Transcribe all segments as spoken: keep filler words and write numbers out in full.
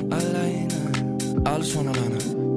alleine. Alles von alleine.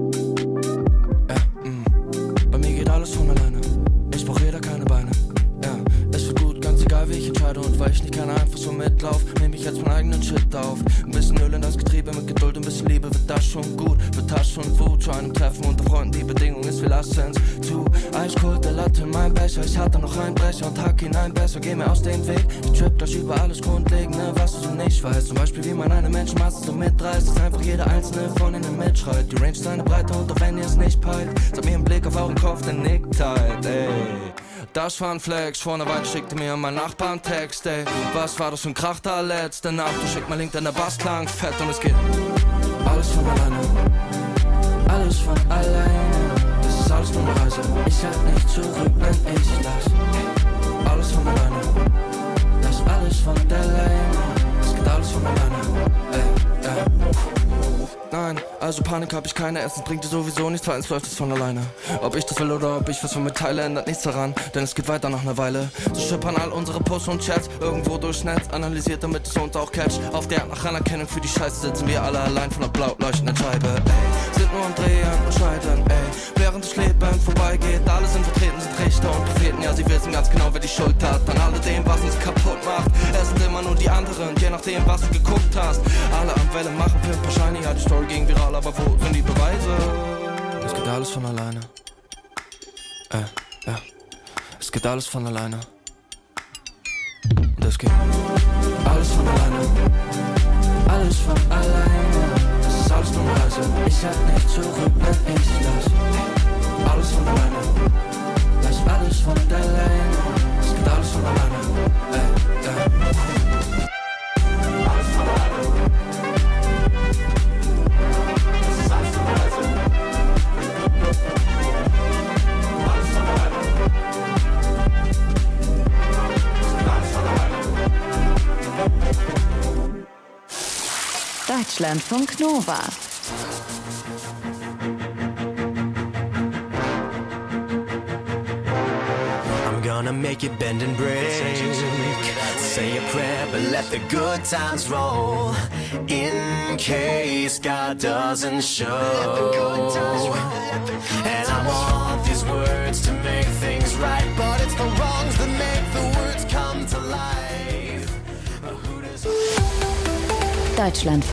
Ja, mm. Bei mir geht alles von alleine. Ich brauch jeder keine Beine. Ja, es wird gut, ganz egal wie ich entscheide. Und weil ich nicht gerne einfach so mitlauf, nehm ich jetzt meinen eigenen Shit auf. Ein bisschen Öl in das Getriebe, mit Geduld und ein bisschen Liebe wird das schon gut. Wird das schon Wut, zu einem Treffen unter Freunden. Die Bedingung ist, wir lassen's zu. Eiskalt, der Latte in meinem Becher. Ich hatte noch einen Brecher und hack hinein besser. Geh mir aus dem Weg. Ich trap gleich über alles Grundlegende, was du so nicht weißt. Zum Beispiel, wie man eine Menschenmasse so mitreißt. Dass einfach jeder einzelne von ihnen mitschreit. Die Range ist eine Breite und auch wenn ihr es nicht peilt, seid mir im Blick auf euren Kopf, der nickt halt, ey. Das war ein Flex, vor einer Weile schickte mir mein Nachbar einen Text, ey. Was war das für ein Krach da letzte Nacht? Du schick mal Link, denn der Bass klang fett und es geht alles von alleine. Alles von alleine. Das ist alles nur eine Reise. Ich halt nicht zurück, wenn ich lass. Alles von alleine. Das ist alles von der Leine. Es geht alles von alleine. Ey, ja. Nein, also Panik hab ich keine, erstens bringt dir sowieso nichts, zweitens läuft es von alleine. Ob ich das will oder ob ich was von mir teile, ändert nichts daran, denn es geht weiter nach einer Weile. So schippern all unsere Posts und Chats irgendwo durchs Netz, analysiert, damit es uns auch catcht. Auf der nach Anerkennung für die Scheiße sitzen wir alle allein von der blau leuchtenden Scheibe, ey. Sind nur am Drehen und Scheitern, ey. Während das Leben vorbeigeht, alle sind vertreten, sind Richter und Propheten. Ja, sie wissen ganz genau, wer die Schuld hat an alledem, was uns kaputt macht. Es sind immer nur die anderen, je nachdem, was du geguckt hast. Alle am Welle machen Pimp, wahrscheinlich hat die Story ging viral, aber wo sind die Beweise? Es geht alles von alleine. Äh, ja. Es geht alles von alleine. Und es geht alles von alleine. Alles von alleine. Das ist alles nur eine Reise. Ich halt nicht zurück, wenn ich lass. Alles von alleine. Lass alles von der Leine. Es geht alles von alleine. Äh, ja. Alles von alleine. Deutschlandfunk Nova. I'm gonna make it bend and break. Say a prayer, but let the good times roll. In case God doesn't show. And I want these words to make things right, but it's the wrongs that make the words come to life. Deutschlandfunk